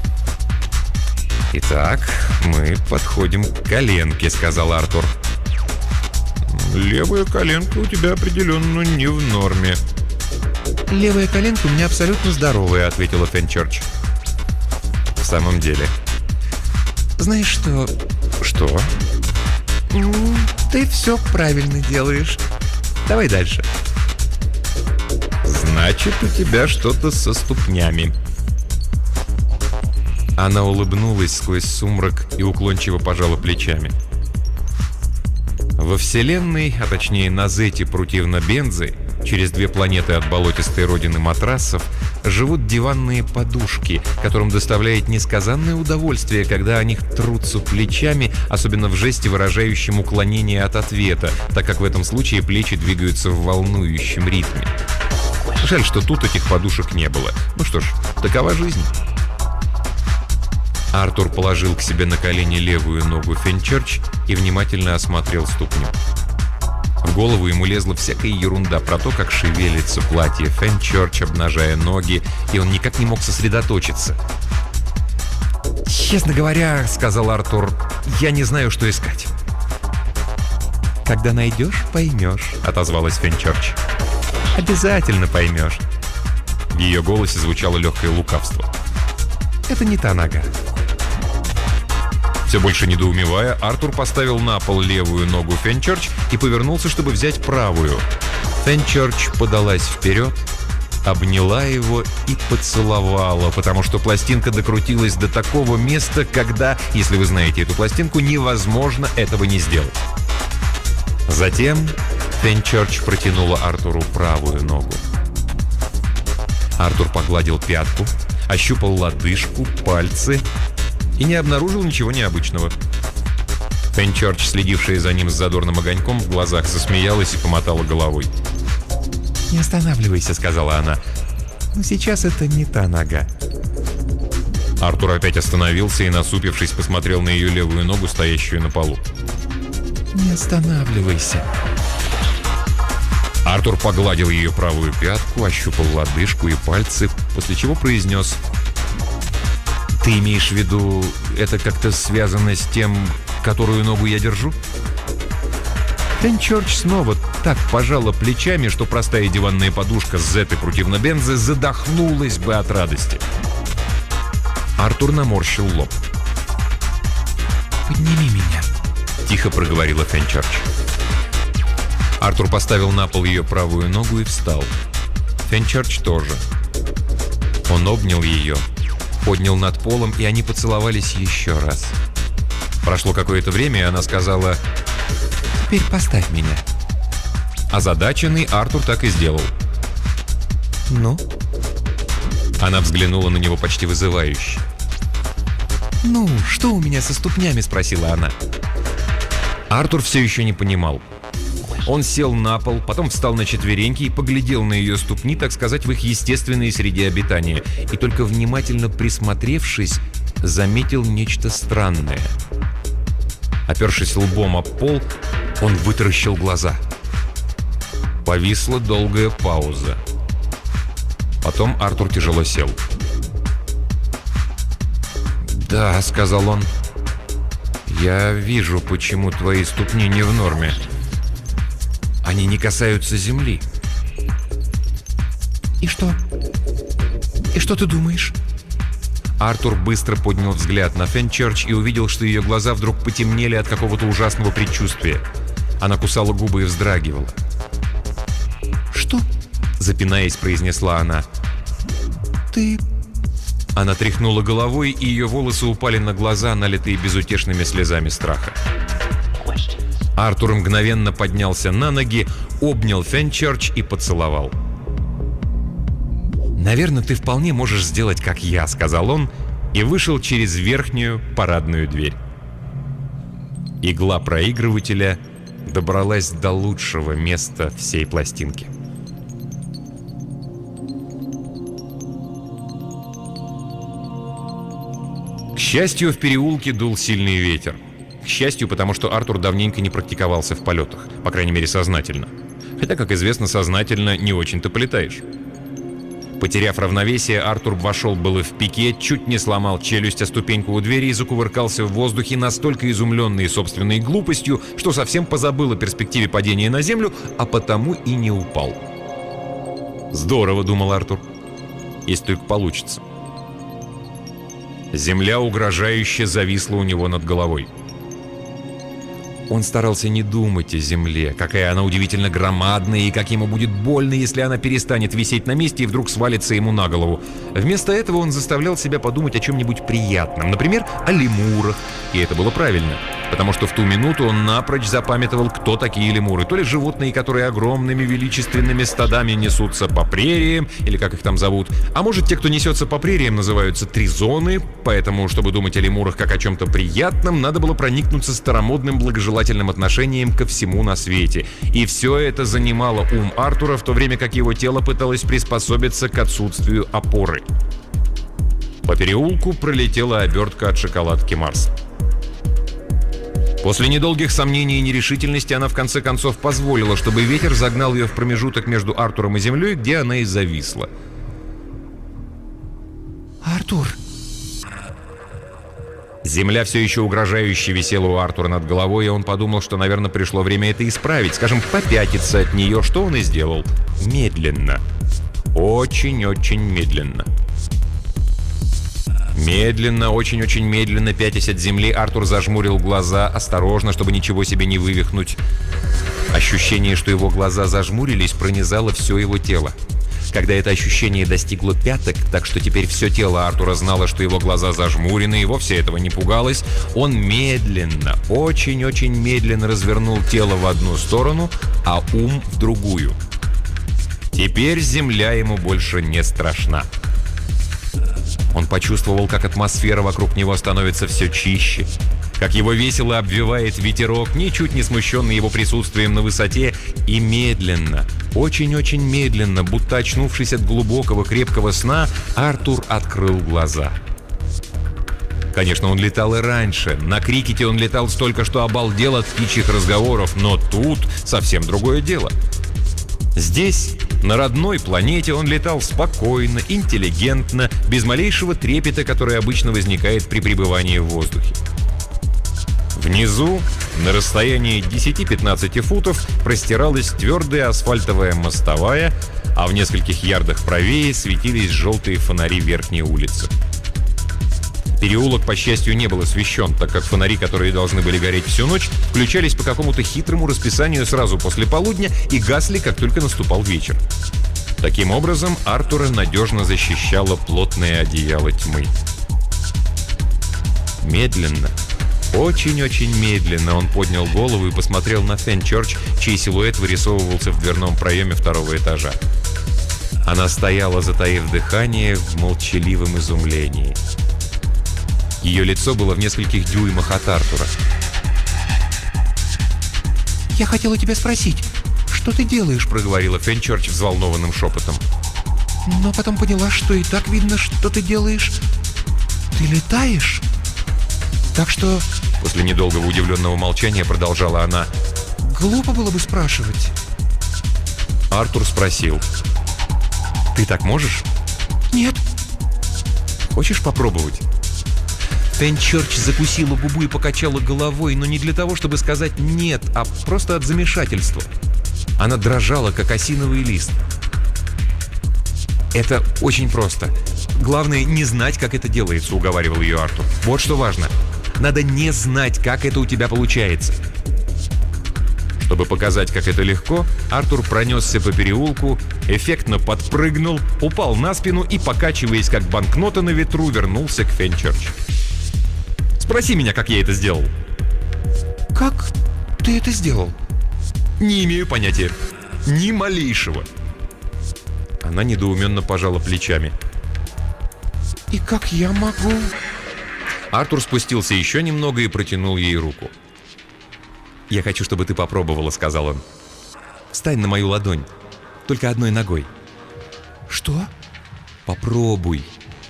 Speaker 2: «Итак, мы подходим к коленке», — сказал Артур. «Левая коленка у тебя определенно не в норме».
Speaker 3: «Левая коленка у меня абсолютно здоровая», — ответила Фенчерч.
Speaker 2: «В самом деле».
Speaker 3: «Знаешь что?»
Speaker 2: «Что?»
Speaker 3: «Ты все правильно делаешь. Давай дальше».
Speaker 2: «Значит, у тебя что-то со ступнями». Она улыбнулась сквозь сумрак и уклончиво пожала плечами. Во Вселенной, а точнее на Зете Прутивно-Бензы, через две планеты от болотистой родины матрассов, живут диванные подушки, которым доставляет несказанное удовольствие, когда о них трутся плечами, особенно в жесте, выражающем уклонение от ответа, так как в этом случае плечи двигаются в волнующем ритме. Жаль, что тут этих подушек не было. Ну что ж, такова жизнь. Артур положил к себе на колени левую ногу Фенчерч и внимательно осмотрел ступню. В голову ему лезла всякая ерунда про то, как шевелится платье Фенчерч, обнажая ноги, и он никак не мог сосредоточиться.
Speaker 3: «Честно говоря, — сказал Артур, — я не знаю, что искать». «Когда найдешь, поймешь», — отозвалась Фенчерч. «Обязательно поймешь».
Speaker 2: В ее голосе звучало легкое лукавство.
Speaker 3: «Это не та нога».
Speaker 2: Все больше недоумевая, Артур поставил на пол левую ногу Фенчерч и повернулся, чтобы взять правую. Фенчерч подалась вперед, обняла его и поцеловала, потому что пластинка докрутилась до такого места, когда, если вы знаете эту пластинку, невозможно этого не сделать. Затем Фенчерч протянула Артуру правую ногу. Артур погладил пятку, ощупал лодыжку, пальцы и не обнаружил ничего необычного. Фенчерч, следившая за ним с задорным огоньком в глазах, засмеялась и помотала головой.
Speaker 3: «Не останавливайся», — сказала она. «Но сейчас это не та нога».
Speaker 2: Артур опять остановился и, насупившись, посмотрел на ее левую ногу, стоящую на полу.
Speaker 3: «Не останавливайся».
Speaker 2: Артур погладил ее правую пятку, ощупал лодыжку и пальцы, после чего произнес: «Ты имеешь в виду, это как-то связано с тем, которую ногу я держу?» Фенчерч снова так пожала плечами, что простая диванная подушка с Зеты Прутивно-Бензы задохнулась бы от радости. Артур наморщил лоб.
Speaker 3: «Подними меня»,
Speaker 2: — тихо проговорила Фенчерч. Артур поставил на пол ее правую ногу и встал. Фенчерч тоже. Он обнял ее, поднял над полом, и они поцеловались еще раз. Прошло какое-то время, и она сказала:
Speaker 3: «Теперь поставь меня».
Speaker 2: Озадаченный Артур так и сделал.
Speaker 3: «Ну?»
Speaker 2: Она взглянула на него почти вызывающе.
Speaker 3: «Ну, что у меня со ступнями?» — спросила она.
Speaker 2: Артур все еще не понимал. Он сел на пол, потом встал на четвереньки и поглядел на ее ступни, так сказать, в их естественной среде обитания. И только внимательно присмотревшись, заметил нечто странное. Опершись лбом об пол, он вытаращил глаза. Повисла долгая пауза. Потом Артур тяжело сел. «Да», — сказал он, — «я вижу, почему твои ступни не в норме. Они не касаются земли».
Speaker 3: «И что? И что ты думаешь?»
Speaker 2: Артур быстро поднял взгляд на Фенчерч и увидел, что ее глаза вдруг потемнели от какого-то ужасного предчувствия. Она кусала губы и вздрагивала.
Speaker 3: «Что?»
Speaker 2: — запинаясь, произнесла она.
Speaker 3: «Ты...»
Speaker 2: Она тряхнула головой, и ее волосы упали на глаза, налитые безутешными слезами страха. Артур мгновенно поднялся на ноги, обнял Фенчерч и поцеловал. «Наверное, ты вполне можешь сделать, как я», — сказал он, и вышел через верхнюю парадную дверь. Игла проигрывателя добралась до лучшего места всей пластинки. К счастью, в переулке дул сильный ветер. К счастью, потому что Артур давненько не практиковался в полетах, по крайней мере, сознательно. Хотя, как известно, сознательно не очень-то полетаешь. Потеряв равновесие, Артур вошел было в пике, чуть не сломал челюсть о ступеньку у двери и закувыркался в воздухе, настолько изумленный собственной глупостью, что совсем позабыл о перспективе падения на землю, а потому и не упал. «Здорово», — думал Артур, — «если только получится». Земля угрожающе зависла у него над головой. Он старался не думать о земле, какая она удивительно громадная и как ему будет больно, если она перестанет висеть на месте и вдруг свалится ему на голову. Вместо этого он заставлял себя подумать о чем-нибудь приятном, например, о лемурах. И это было правильно, потому что в ту минуту он напрочь запамятовал, кто такие лемуры. То ли животные, которые огромными величественными стадами несутся по прериям, или как их там зовут. А может, те, кто несется по прериям, называются тризоны. Поэтому, чтобы думать о лемурах как о чем-то приятном, надо было проникнуться старомодным благожелательным отношением ко всему на свете. И все это занимало ум Артура, в то время как его тело пыталось приспособиться к отсутствию опоры. По переулку пролетела обертка от шоколадки Марс. После недолгих сомнений и нерешительности она в конце концов позволила, чтобы ветер загнал ее в промежуток между Артуром и землей, где она и зависла.
Speaker 3: «Артур!»
Speaker 2: Земля все еще угрожающе висела у Артура над головой, и он подумал, что, наверное, пришло время это исправить, скажем, попятиться от нее, что он и сделал. Медленно. Очень-очень медленно. Медленно, очень-очень медленно, пятясь от земли, Артур зажмурил глаза, осторожно, чтобы ничего себе не вывихнуть. Ощущение, что его глаза зажмурились, пронизало все его тело. Когда это ощущение достигло пяток, так что теперь все тело Артура знало, что его глаза зажмурены, и вовсе этого не пугалось, он медленно, очень-очень медленно развернул тело в одну сторону, а ум в другую. Теперь земля ему больше не страшна. Он почувствовал, как атмосфера вокруг него становится все чище, как его весело обвивает ветерок, ничуть не смущенный его присутствием на высоте, и медленно, очень-очень медленно, будто очнувшись от глубокого крепкого сна, Артур открыл глаза. Конечно, он летал и раньше. На крикете он летал столько, что обалдел от птичьих разговоров, но тут совсем другое дело. Здесь, на родной планете, он летал спокойно, интеллигентно, без малейшего трепета, который обычно возникает при пребывании в воздухе. Внизу, на расстоянии десяти-пятнадцати футов, простиралась твердая асфальтовая мостовая, а в нескольких ярдах правее светились желтые фонари верхней улицы. Переулок, по счастью, не был освещен, так как фонари, которые должны были гореть всю ночь, включались по какому-то хитрому расписанию сразу после полудня и гасли, как только наступал вечер. Таким образом, Артура надежно защищало плотное одеяло тьмы. Медленно, очень-очень медленно он поднял голову и посмотрел на Фенчерч, чей силуэт вырисовывался в дверном проеме второго этажа. Она стояла, затаив дыхание, в молчаливом изумлении. Ее лицо было в нескольких дюймах от Артура.
Speaker 3: «Я хотела тебя спросить, что ты делаешь?» —
Speaker 2: проговорила Фенчерч взволнованным шепотом.
Speaker 3: «Но потом поняла, что и так видно, что ты делаешь. Ты летаешь? Так что...
Speaker 2: После недолгого удивленного молчания продолжала она.
Speaker 3: Глупо было бы спрашивать.
Speaker 2: Артур спросил. Ты так можешь?
Speaker 3: Нет.
Speaker 2: Хочешь попробовать?
Speaker 3: Фенчерч закусила губу и покачала головой, но не для того, чтобы сказать «нет», а просто от замешательства. Она дрожала, как осиновый лист. «Это очень просто. Главное, не знать, как это делается», — уговаривал ее Артур. «Вот что важно. Надо не знать, как это у тебя получается».
Speaker 2: Чтобы показать, как это легко, Артур пронесся по переулку, эффектно подпрыгнул, упал на спину и, покачиваясь как банкнота на ветру, вернулся к Фенчерч. «Спроси меня, как я это сделал».
Speaker 3: «Как ты это сделал?»
Speaker 2: «Не имею понятия. Ни малейшего». Она недоуменно пожала плечами.
Speaker 3: «И как я могу?»
Speaker 2: Артур спустился еще немного и протянул ей руку. «Я хочу, чтобы ты попробовала», — сказал он. «Встань на мою ладонь. Только одной ногой».
Speaker 3: «Что?»
Speaker 2: «Попробуй».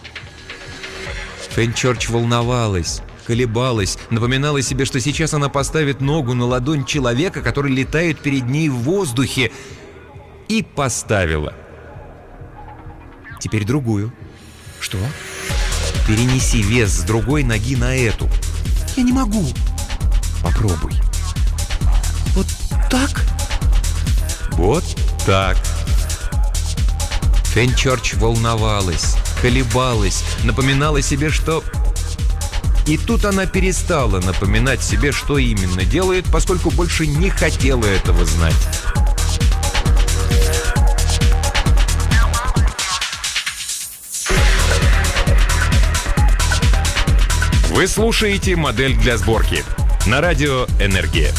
Speaker 3: Фенчерч волновалась, колебалась, напоминала себе, что сейчас она поставит ногу на ладонь человека, который летает перед ней в воздухе,
Speaker 2: и поставила.
Speaker 3: «Теперь другую». «Что?» «Перенеси вес с другой ноги на эту». «Я не могу».
Speaker 2: «Попробуй».
Speaker 3: «Вот так?»
Speaker 2: «Вот так».
Speaker 3: Фенчерч волновалась, колебалась, напоминала себе, что... И тут она перестала напоминать себе, что именно делает, поскольку больше не хотела этого знать.
Speaker 2: Вы слушаете «Модель для сборки» на радио «Энергия».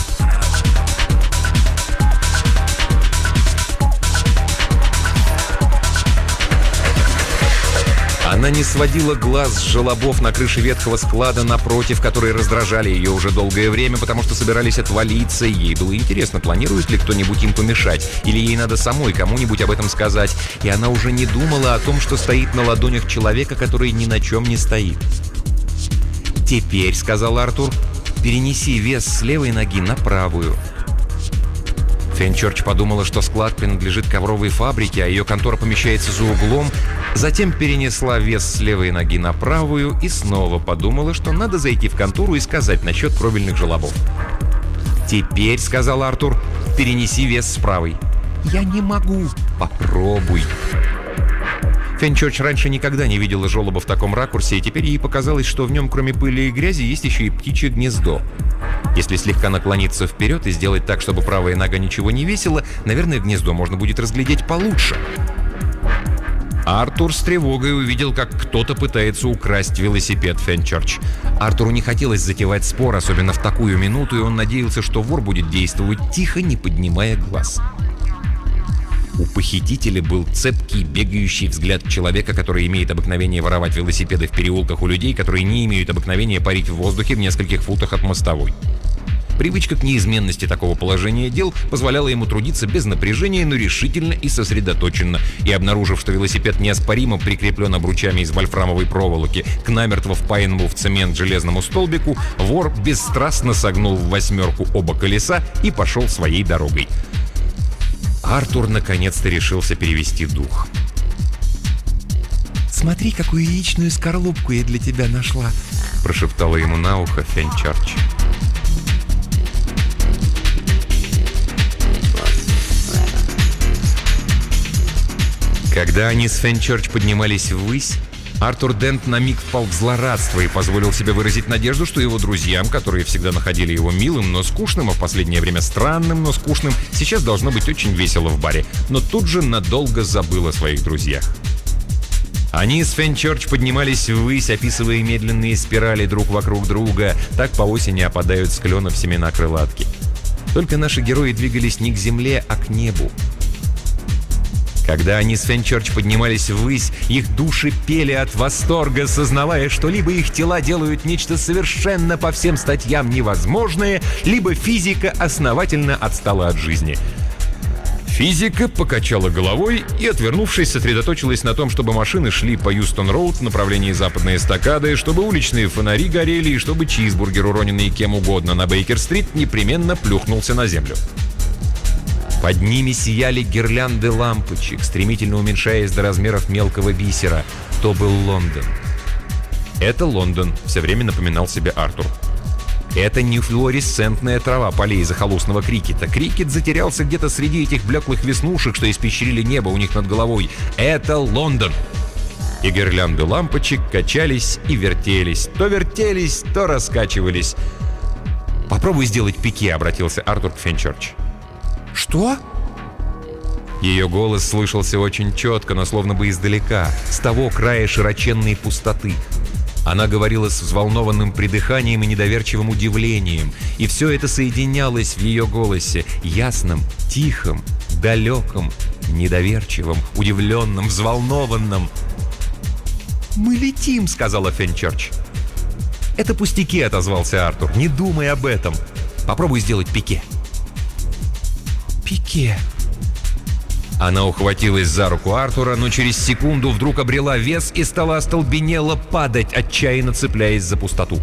Speaker 2: Она не сводила глаз с желобов на крыше ветхого склада напротив, которые раздражали ее уже долгое время, потому что собирались отвалиться, и ей было интересно, планирует ли кто-нибудь им помешать, или ей надо самой кому-нибудь об этом сказать, и она уже не думала о том, что стоит на ладонях человека, который ни на чем не стоит. «Теперь, — сказал Артур, — перенеси вес с левой ноги на правую». Фенчерч подумала, что склад принадлежит ковровой фабрике, а ее контора помещается за углом, затем перенесла вес с левой ноги на правую и снова подумала, что надо зайти в контору и сказать насчет кровельных желобов. «Теперь, — сказал Артур, — перенеси вес с правой». «Я не могу». «Попробуй». Фенчерч раньше никогда не видела желоба в таком ракурсе, и теперь ей показалось, что в нем, кроме пыли и грязи, есть еще и птичье гнездо. Если слегка наклониться вперед и сделать так, чтобы правая нога ничего не весила, наверное, гнездо можно будет разглядеть получше. Артур с тревогой увидел, как кто-то пытается украсть велосипед Фенчерч. Артуру не хотелось затевать спор, особенно в такую минуту, и он надеялся, что вор будет действовать тихо, не поднимая глаз. У похитителя был цепкий, бегающий взгляд человека, который имеет обыкновение воровать велосипеды в переулках у людей, которые не имеют обыкновения парить в воздухе в нескольких футах от мостовой. Привычка к неизменности такого положения дел позволяла ему трудиться без напряжения, но решительно и сосредоточенно. И обнаружив, что велосипед неоспоримо прикреплен обручами из вольфрамовой проволоки к намертво впаянному в цемент железному столбику, вор бесстрастно согнул в восьмерку оба колеса и пошел своей дорогой. Артур наконец-то решился перевести дух.
Speaker 3: «Смотри, какую яичную скорлупку я для тебя нашла»,
Speaker 2: — прошептала ему на ухо Фенчерч. Когда они с Фенчерч поднимались ввысь, Артур Дент на миг впал в злорадство и позволил себе выразить надежду, что его друзьям, которые всегда находили его милым, но скучным, а в последнее время странным, но скучным, сейчас должно быть очень весело в баре, но тут же надолго забыл о своих друзьях. Они с Фенчерч поднимались ввысь, описывая медленные спирали друг вокруг друга, так по осени опадают с кленов семена крылатки. Только наши герои двигались не к земле, а к небу. Когда они с Фенчерч поднимались ввысь, их души пели от восторга, сознавая, что либо их тела делают нечто совершенно по всем статьям невозможное, либо физика основательно отстала от жизни.
Speaker 1: Физика покачала головой и, отвернувшись, сосредоточилась на том, чтобы машины шли по Юстон-Роуд в направлении западной эстакады, чтобы уличные фонари горели и чтобы чизбургер, уроненный кем угодно на Бейкер-стрит, непременно плюхнулся на землю. Под ними сияли гирлянды лампочек, стремительно уменьшаясь до размеров мелкого бисера. То был Лондон. «Это Лондон», — все время напоминал себе Артур. Это не флуоресцентная трава полей захолустного крикета. Крикет затерялся где-то среди этих блеклых веснушек, что испещрили небо у них над головой. Это Лондон. И гирлянды лампочек качались и вертелись. То вертелись, то раскачивались. «Попробуй сделать пике», — обратился Артур к Фенчерч.
Speaker 3: Что?
Speaker 1: Ее голос слышался очень четко, но словно бы издалека, с того края широченной пустоты. Она говорила с взволнованным придыханием и недоверчивым удивлением, и все это соединялось в ее голосе, ясном, тихом, далеком, недоверчивом, удивленном, взволнованном. «Мы летим», — сказала Фенчерч. «Это пустяки», — отозвался Артур. «Не думай об этом. Попробуй сделать пике».
Speaker 3: «Пике».
Speaker 1: Она ухватилась за руку Артура, но через секунду вдруг обрела вес и стала остолбенело падать, отчаянно цепляясь за пустоту.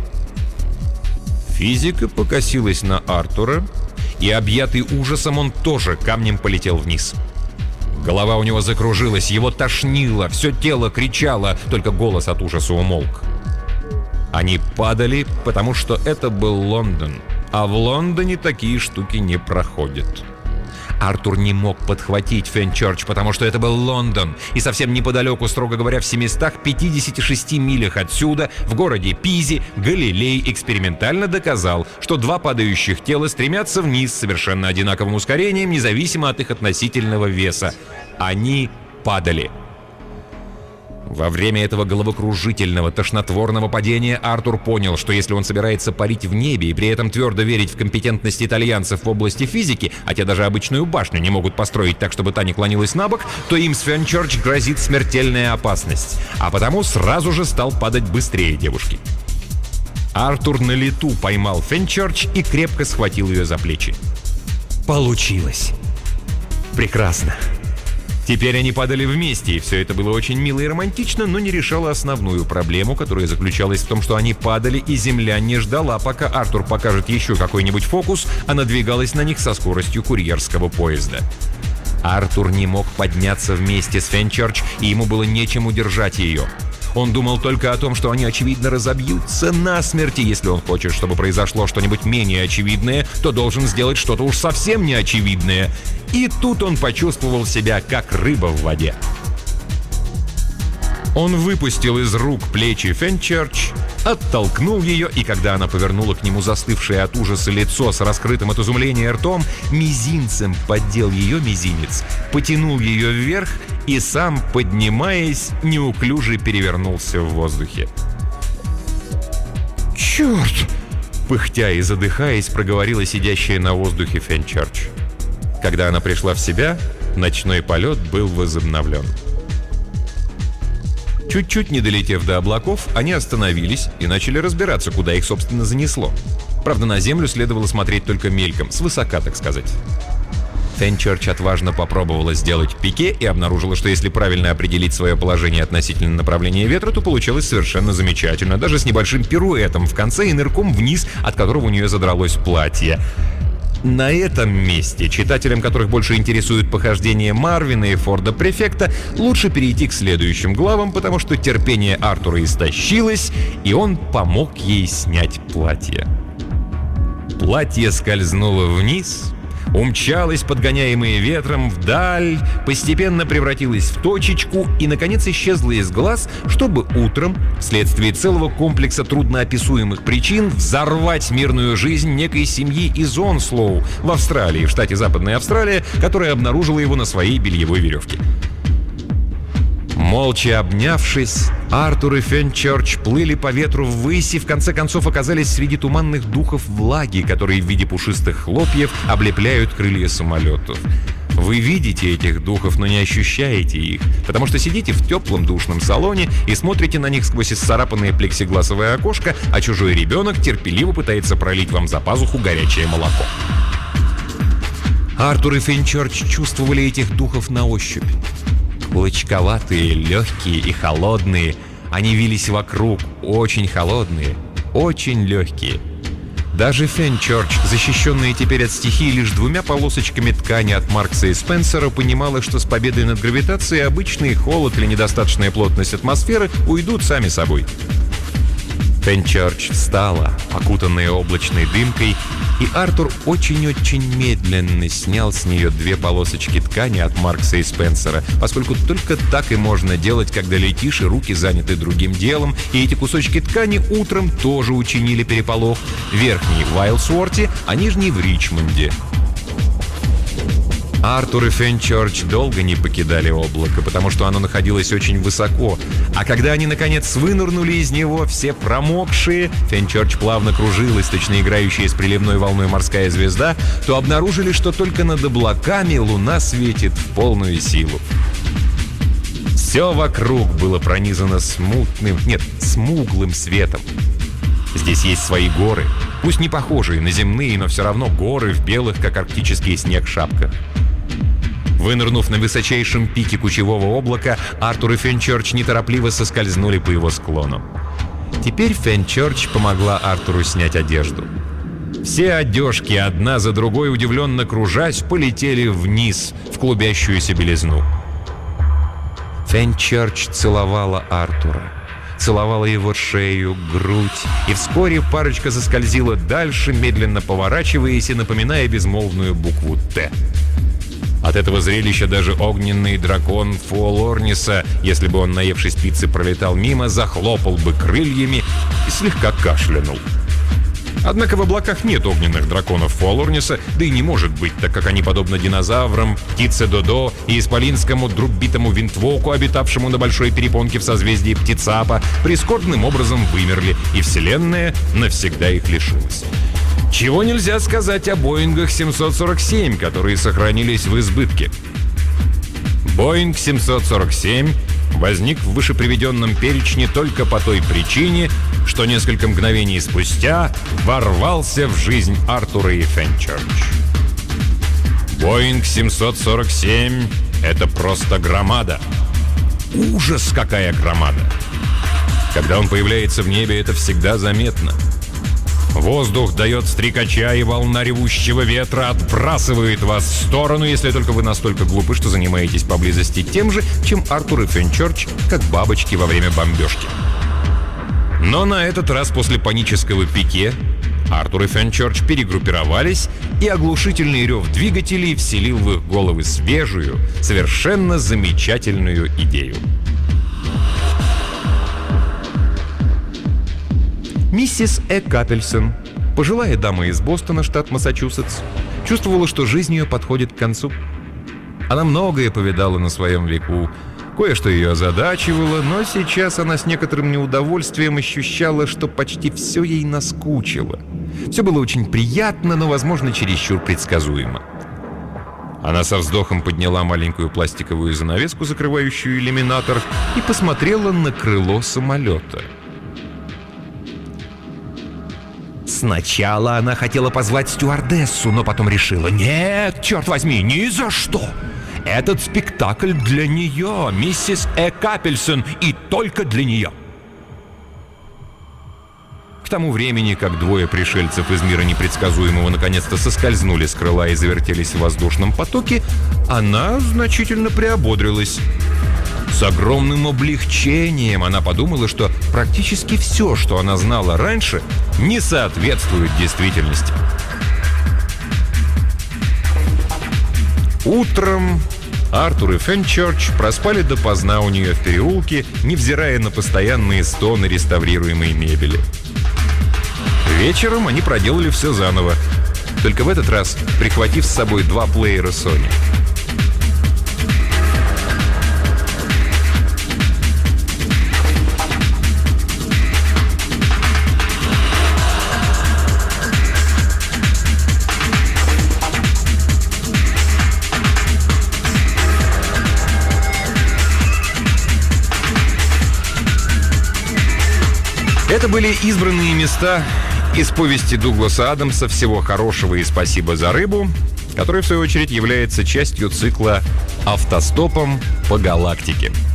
Speaker 1: Физика покосилась на Артура, и, объятый ужасом, он тоже камнем полетел вниз. Голова у него закружилась, его тошнило, все тело кричало, только голос от ужаса умолк. Они падали, потому что это был Лондон, а в Лондоне такие штуки не проходят. Артур не мог подхватить Фенчерч, потому что это был Лондон, и совсем неподалеку, строго говоря, в семистах пятидесяти шести милях отсюда, в городе Пизе, Галилей экспериментально доказал, что два падающих тела стремятся вниз с совершенно одинаковым ускорением, независимо от их относительного веса. Они падали. Во время этого головокружительного, тошнотворного падения Артур понял, что если он собирается парить в небе и при этом твердо верить в компетентность итальянцев в области физики, а те даже обычную башню не могут построить так, чтобы та не клонилась на бок, то им с Фенчерч грозит смертельная опасность, а потому сразу же стал падать быстрее девушки. Артур на лету поймал Фенчерч и крепко схватил ее за плечи. Получилось. Прекрасно. Теперь они падали вместе, и все это было очень мило и романтично, но не решало основную проблему, которая заключалась в том, что они падали, и Земля не ждала, пока Артур покажет еще какой-нибудь фокус, а надвигалась на них со скоростью курьерского поезда. Артур не мог подняться вместе с Фенчерч, и ему было нечем удержать ее. Он думал только о том, что они, очевидно, разобьются насмерть, и если он хочет, чтобы произошло что-нибудь менее очевидное, то должен сделать что-то уж совсем неочевидное. И тут он почувствовал себя как рыба в воде. Он выпустил из рук плечи Фенчерч, оттолкнул ее, и когда она повернула к нему застывшее от ужаса лицо с раскрытым от изумления ртом, мизинцем поддел ее мизинец, потянул ее вверх и сам, поднимаясь, неуклюже перевернулся в воздухе. «Черт!» — пыхтя и задыхаясь, проговорила сидящая на воздухе Фенчерч. Когда она пришла в себя, ночной полет был возобновлен. Чуть-чуть не долетев до облаков, они остановились и начали разбираться, куда их, собственно, занесло. Правда, на землю следовало смотреть только мельком, свысока, так сказать. Фенчерч отважно попробовала сделать пике и обнаружила, что если правильно определить свое положение относительно направления ветра, то получилось совершенно замечательно, даже с небольшим пируэтом в конце и нырком вниз, от которого у нее задралось платье. На этом месте читателям, которых больше интересуют похождения Марвина и Форда Префекта, лучше перейти к следующим главам, потому что терпение Артура истощилось, и он помог ей снять платье. Платье скользнуло вниз, умчалось, подгоняемое ветром, вдаль, постепенно превратилось в точечку и, наконец, исчезло из глаз, чтобы утром, вследствие целого комплекса трудноописуемых причин, взорвать мирную жизнь некой семьи из Онслоу в Австралии, в штате Западная Австралия, которая обнаружила его на своей бельевой веревке. Молча обнявшись, Артур и Фенчерч плыли по ветру ввысь и в конце концов оказались среди туманных духов влаги, которые в виде пушистых хлопьев облепляют крылья самолетов. Вы видите этих духов, но не ощущаете их, потому что сидите в теплом душном салоне и смотрите на них сквозь исцарапанное плексигласовое окошко, а чужой ребенок терпеливо пытается пролить вам за пазуху горячее молоко.
Speaker 2: Артур и Фенчерч чувствовали этих духов на ощупь. Клочковатые, легкие и холодные, они вились вокруг, очень холодные, очень легкие. Даже Фенчерч, защищенная теперь от стихии лишь двумя полосочками ткани от Маркса и Спенсера, понимала, что с победой над гравитацией обычный холод или недостаточная плотность атмосферы уйдут сами собой. Фенчерч встала, окутанная облачной дымкой, и Артур очень-очень медленно снял с нее две полосочки ткани от Маркса и Спенсера, поскольку только так и можно делать, когда летишь и руки заняты другим делом, и эти кусочки ткани утром тоже учинили переполох. Верхний в Вайлсуорте, а нижний в Ричмонде. Артур и Фенчерч долго не покидали облако, потому что оно находилось очень высоко. А когда они, наконец, вынырнули из него, все промокшие, Фенчерч плавно кружилась, точно играющая с приливной волной морская звезда, то обнаружили, что только над облаками луна светит в полную силу. Все вокруг было пронизано смутным, нет, смуглым светом. Здесь есть свои горы, пусть не похожие на земные, но все равно горы в белых, как арктический снег, шапках. Вынырнув на высочайшем пике кучевого облака, Артур и Фенчерч неторопливо соскользнули по его склону. Теперь Фенчерч помогла Артуру снять одежду. Все одежки, одна за другой, удивленно кружась, полетели вниз, в клубящуюся белизну. Фенчерч целовала Артура. Целовала его шею, грудь, и вскоре парочка заскользила дальше, медленно поворачиваясь и напоминая безмолвную букву «Т». От этого зрелища даже огненный дракон Фуолорниса, если бы он, наевшись пиццы, пролетал мимо, захлопал бы крыльями и слегка кашлянул. Однако в облаках нет огненных драконов Фуолорниса, да и не может быть, так как они, подобно динозаврам, птице Додо и исполинскому друббитому винтвоку, обитавшему на большой перепонке в созвездии Птицапа, прискорбным образом вымерли, и Вселенная навсегда их лишилась. Чего нельзя сказать о Боингах семьсот сорок семь, которые сохранились в избытке. Боинг семьсот сорок семь возник в вышеприведенном перечне только по той причине, что несколько мгновений спустя ворвался в жизнь Артура и Фенчерч. Боинг семьсот сорок семь — это просто громада. Ужас, какая громада! Когда он появляется в небе, это всегда заметно. Воздух дает стрекача, и волна ревущего ветра отбрасывает вас в сторону, если только вы настолько глупы, что занимаетесь поблизости тем же, чем Артур и Фенчерч, как бабочки во время бомбежки. Но на этот раз после панического пике Артур и Фенчерч перегруппировались, и оглушительный рев двигателей вселил в их головы свежую, совершенно замечательную идею. Миссис Э. Капельсон, пожилая дама из Бостона, штат Массачусетс, чувствовала, что жизнь ее подходит к концу. Она многое повидала на своем веку, кое-что ее озадачивало, но сейчас она с некоторым неудовольствием ощущала, что почти все ей наскучило. Все было очень приятно, но, возможно, чересчур предсказуемо. Она со вздохом подняла маленькую пластиковую занавеску, закрывающую иллюминатор, и посмотрела на крыло самолета. Сначала она хотела позвать стюардессу, но потом решила: нет, черт возьми, ни за что! Этот спектакль для нее, миссис Э. Капельсон, и только для нее. К тому времени, как двое пришельцев из мира непредсказуемого наконец-то соскользнули с крыла и завертелись в воздушном потоке, она значительно приободрилась. С огромным облегчением она подумала, что практически все, что она знала раньше, не соответствует действительности. Утром Артур и Фенчерч проспали допоздна у нее в переулке, невзирая на постоянные стоны реставрируемой мебели. Вечером они проделали все заново, только в этот раз прихватив с собой два плеера Sony. Это были избранные места из повести Дугласа Адамса «Всего хорошего и спасибо за рыбу», который, в свою очередь, является частью цикла «Автостопом по галактике».